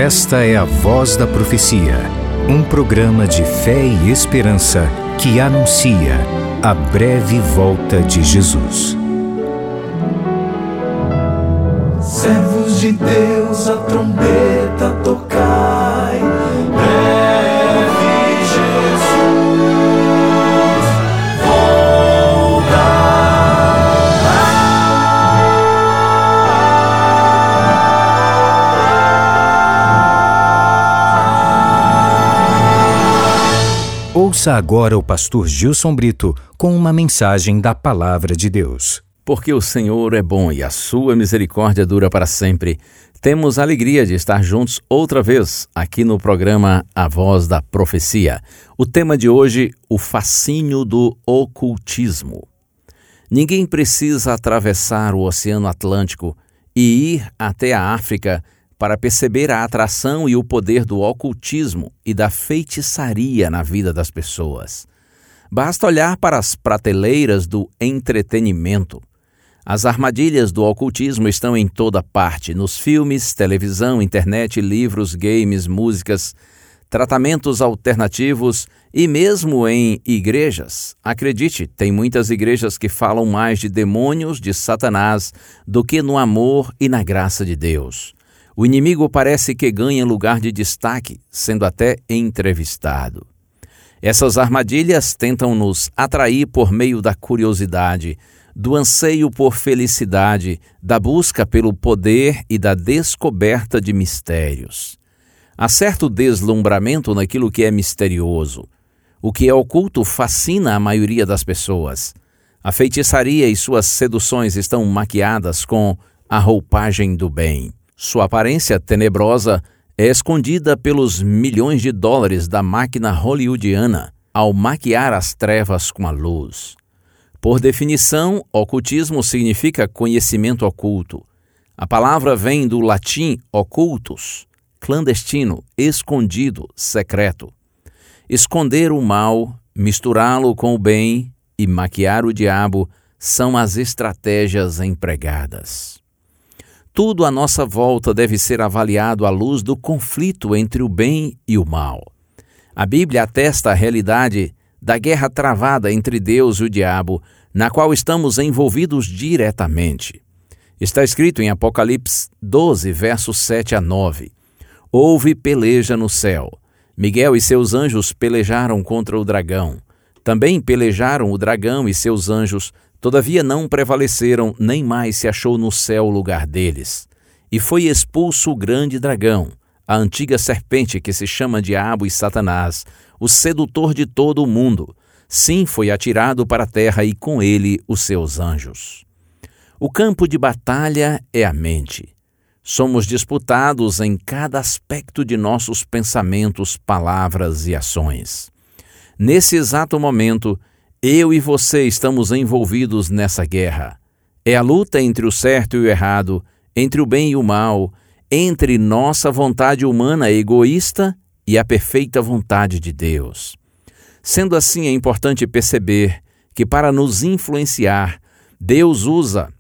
Esta é a Voz da Profecia, um programa de fé e esperança que anuncia a breve volta de Jesus. Servos de Deus, a trombeta tocai, breve Jesus voltará. Ouça agora o pastor Gilson Brito com uma mensagem da Palavra de Deus. Porque o Senhor é bom e a sua misericórdia dura para sempre. Temos a alegria de estar juntos outra vez aqui no programa A Voz da Profecia. O tema de hoje, o fascínio do ocultismo. Ninguém precisa atravessar o Oceano Atlântico e ir até a África para perceber a atração e o poder do ocultismo e da feitiçaria na vida das pessoas. Basta olhar para as prateleiras do entretenimento. As armadilhas do ocultismo estão em toda parte, nos filmes, televisão, internet, livros, games, músicas, tratamentos alternativos e mesmo em igrejas. Acredite, tem muitas igrejas que falam mais de demônios, de Satanás, do que no amor e na graça de Deus. O inimigo parece que ganha lugar de destaque, sendo até entrevistado. Essas armadilhas tentam nos atrair por meio da curiosidade, do anseio por felicidade, da busca pelo poder e da descoberta de mistérios. Há certo deslumbramento naquilo que é misterioso. O que é oculto fascina a maioria das pessoas. A feitiçaria e suas seduções estão maquiadas com a roupagem do bem. Sua aparência tenebrosa é escondida pelos milhões de dólares da máquina hollywoodiana ao maquiar as trevas com a luz. Por definição, ocultismo significa conhecimento oculto. A palavra vem do latim occultus, clandestino, escondido, secreto. Esconder o mal, misturá-lo com o bem e maquiar o diabo são as estratégias empregadas. Tudo à nossa volta deve ser avaliado à luz do conflito entre o bem e o mal. A Bíblia atesta a realidade da guerra travada entre Deus e o diabo, na qual estamos envolvidos diretamente. Está escrito em Apocalipse 12, versos 7 a 9. Houve peleja no céu. Miguel e seus anjos pelejaram contra o dragão. Também pelejaram o dragão e seus anjos, todavia não prevaleceram, nem mais se achou no céu o lugar deles. E foi expulso o grande dragão, a antiga serpente que se chama Diabo e Satanás, o sedutor de todo o mundo. Sim, foi atirado para a terra e com ele os seus anjos. O campo de batalha é a mente. Somos disputados em cada aspecto de nossos pensamentos, palavras e ações. Nesse exato momento, eu e você estamos envolvidos nessa guerra. É a luta entre o certo e o errado, entre o bem e o mal, entre nossa vontade humana egoísta e a perfeita vontade de Deus. Sendo assim, é importante perceber que para nos influenciar, Deus usa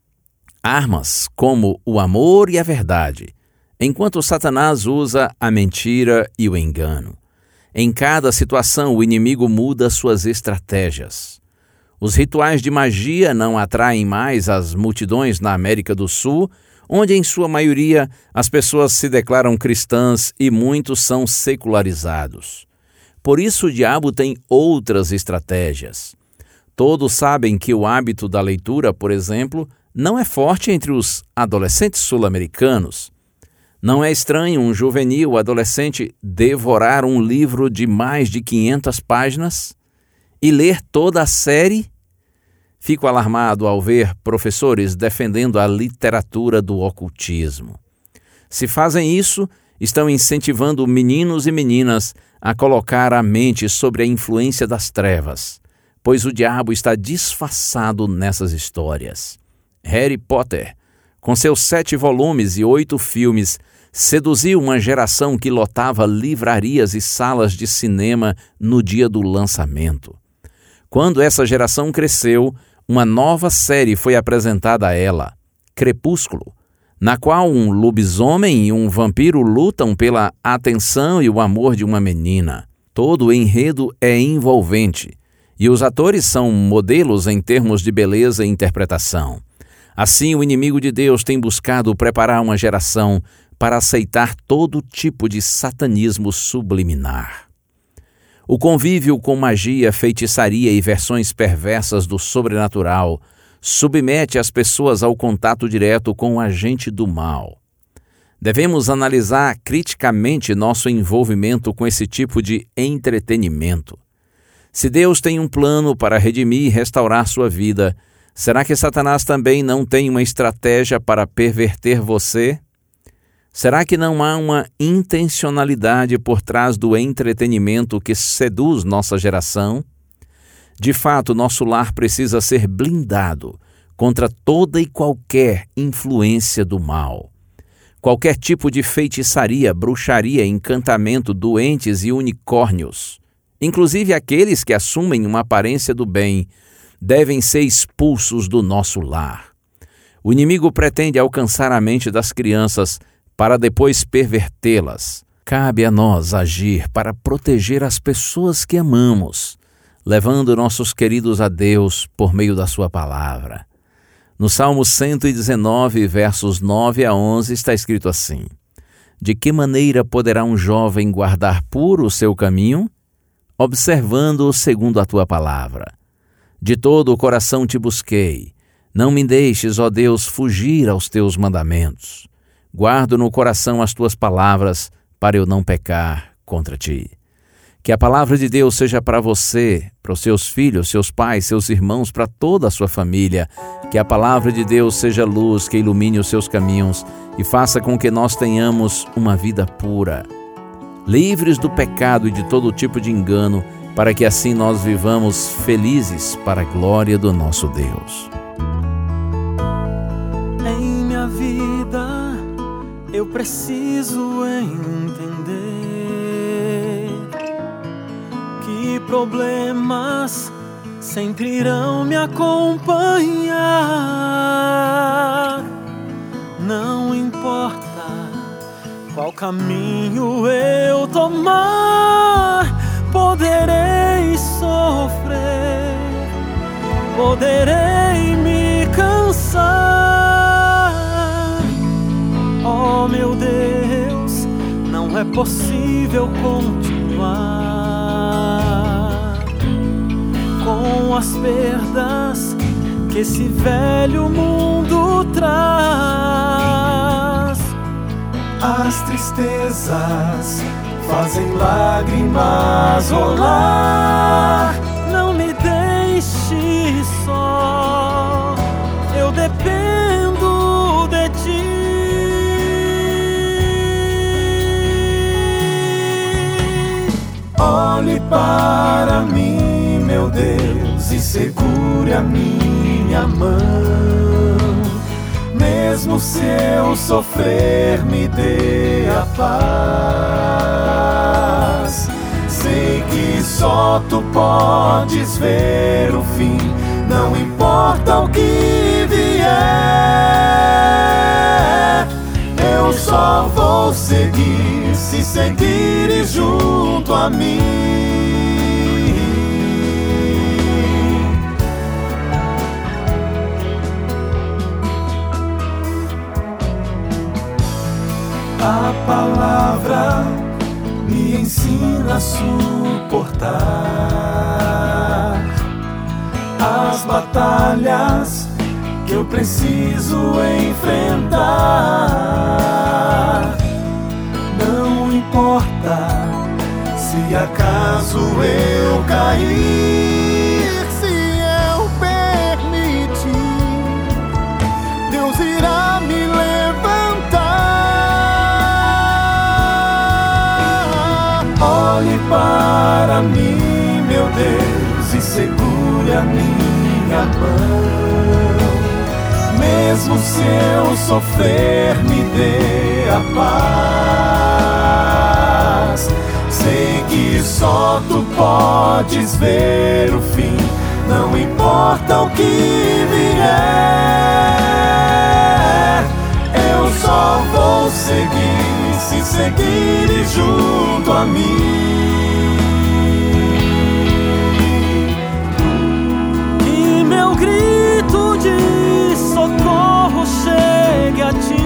armas como o amor e a verdade, enquanto Satanás usa a mentira e o engano. Em cada situação, o inimigo muda suas estratégias. Os rituais de magia não atraem mais as multidões na América do Sul, onde em sua maioria as pessoas se declaram cristãs e muitos são secularizados. Por isso o diabo tem outras estratégias. Todos sabem que o hábito da leitura, por exemplo, não é forte entre os adolescentes sul-americanos. Não é estranho um juvenil adolescente devorar um livro de mais de 500 páginas e ler toda a série? Fico alarmado ao ver professores defendendo a literatura do ocultismo. Se fazem isso, estão incentivando meninos e meninas a colocar a mente sobre a influência das trevas, pois o diabo está disfarçado nessas histórias. Harry Potter, com seus 7 volumes e 8 filmes, seduziu uma geração que lotava livrarias e salas de cinema no dia do lançamento. Quando essa geração cresceu, uma nova série foi apresentada a ela, Crepúsculo, na qual um lobisomem e um vampiro lutam pela atenção e o amor de uma menina. Todo o enredo é envolvente, e os atores são modelos em termos de beleza e interpretação. Assim, o inimigo de Deus tem buscado preparar uma geração para aceitar todo tipo de satanismo subliminar. O convívio com magia, feitiçaria e versões perversas do sobrenatural submete as pessoas ao contato direto com o agente do mal. Devemos analisar criticamente nosso envolvimento com esse tipo de entretenimento. Se Deus tem um plano para redimir e restaurar sua vida, será que Satanás também não tem uma estratégia para perverter você? Será que não há uma intencionalidade por trás do entretenimento que seduz nossa geração? De fato, nosso lar precisa ser blindado contra toda e qualquer influência do mal. Qualquer tipo de feitiçaria, bruxaria, encantamento, doentes e unicórnios, inclusive aqueles que assumem uma aparência do bem, devem ser expulsos do nosso lar. O inimigo pretende alcançar a mente das crianças para depois pervertê-las. Cabe a nós agir para proteger as pessoas que amamos, levando nossos queridos a Deus por meio da sua palavra. No Salmo 119, versos 9 a 11, está escrito assim: De que maneira poderá um jovem guardar puro o seu caminho? Observando-o segundo a tua palavra. De todo o coração te busquei. Não me deixes, ó Deus, fugir aos teus mandamentos. Guardo no coração as tuas palavras, para eu não pecar contra ti. Que a palavra de Deus seja para você, para os seus filhos, seus pais, seus irmãos, para toda a sua família. Que a palavra de Deus seja luz que ilumine os seus caminhos e faça com que nós tenhamos uma vida pura, livres do pecado e de todo tipo de engano, para que assim nós vivamos felizes para a glória do nosso Deus. Em minha vida eu preciso entender que problemas sempre irão me acompanhar. Não importa qual caminho eu tomar, poderei sofrer, poderei me cansar. Oh meu Deus, não é possível continuar com as perdas que esse velho mundo traz. As tristezas fazem lágrimas rolar. Não me deixe só, eu dependo de ti. Olhe para mim, meu Deus, e segure a minha mão. Mesmo se eu sofrer, me dê a paz. Sei que só tu podes ver o fim, não importa o que vier. Eu só vou seguir se seguires junto a mim. A palavra me ensina a suportar as batalhas que eu preciso enfrentar. Não importa se acaso eu cair, se eu permitir, Deus irá me levantar. Olhe para mim, meu Deus, e segure a minha mão. Mesmo se eu sofrer, me dê a paz. Sei que só tu podes ver o fim, não importa o que vier. Eu vou seguir se seguires junto a mim. Que meu grito de socorro chegue a ti,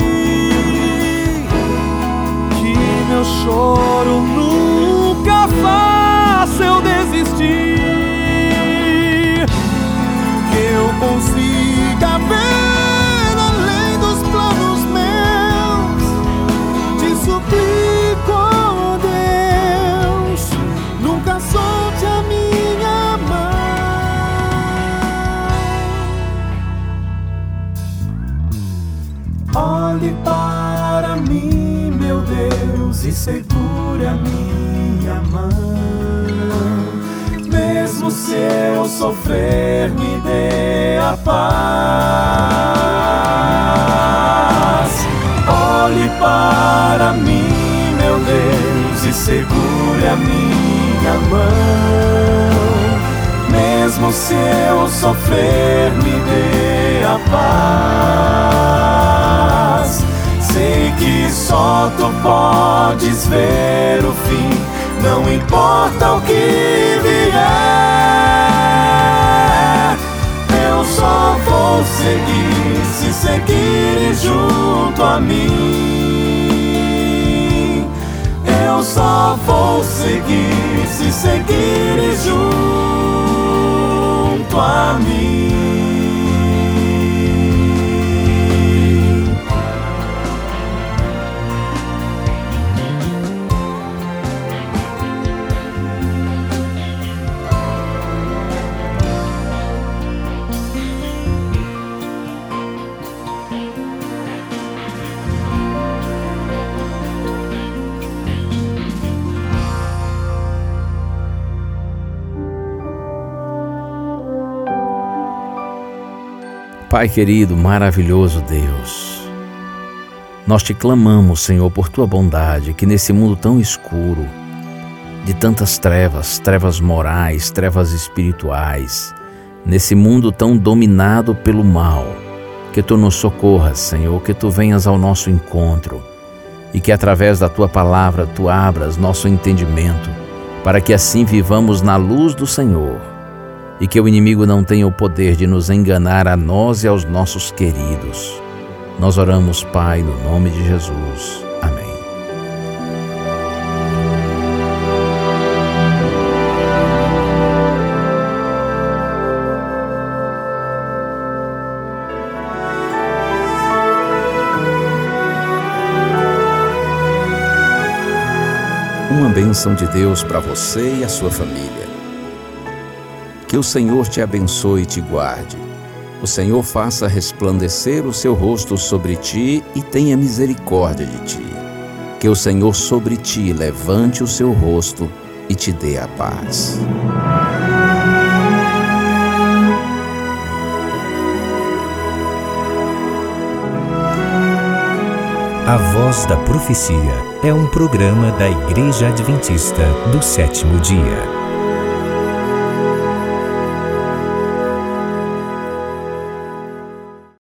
que meu choro nunca faça eu desistir, que eu consiga ver além dos planos meus. Te suplico, ó Deus, nunca solte a minha mão. Olhe para mim, meu Deus, e segure a minha mão. Mesmo se eu sofrer, me dê a paz. Olhe para mim, meu Deus, e segure a minha mão. Mesmo se eu sofrer, me dê a paz. Sei que só tu podes ver o fim, não importa o que vier. Eu só vou seguir se seguires junto a mim. Eu só vou seguir se seguires junto a mim. Pai querido, maravilhoso Deus, nós te clamamos, Senhor, por tua bondade, que nesse mundo tão escuro, de tantas trevas, trevas morais, trevas espirituais, nesse mundo tão dominado pelo mal, que tu nos socorras, Senhor, que tu venhas ao nosso encontro e que através da tua palavra tu abras nosso entendimento, para que assim vivamos na luz do Senhor, e que o inimigo não tenha o poder de nos enganar a nós e aos nossos queridos. Nós oramos, Pai, no nome de Jesus. Amém. Uma bênção de Deus para você e a sua família. Que o Senhor te abençoe e te guarde. O Senhor faça resplandecer o seu rosto sobre ti e tenha misericórdia de ti. Que o Senhor sobre ti levante o seu rosto e te dê a paz. A Voz da Profecia é um programa da Igreja Adventista do Sétimo Dia.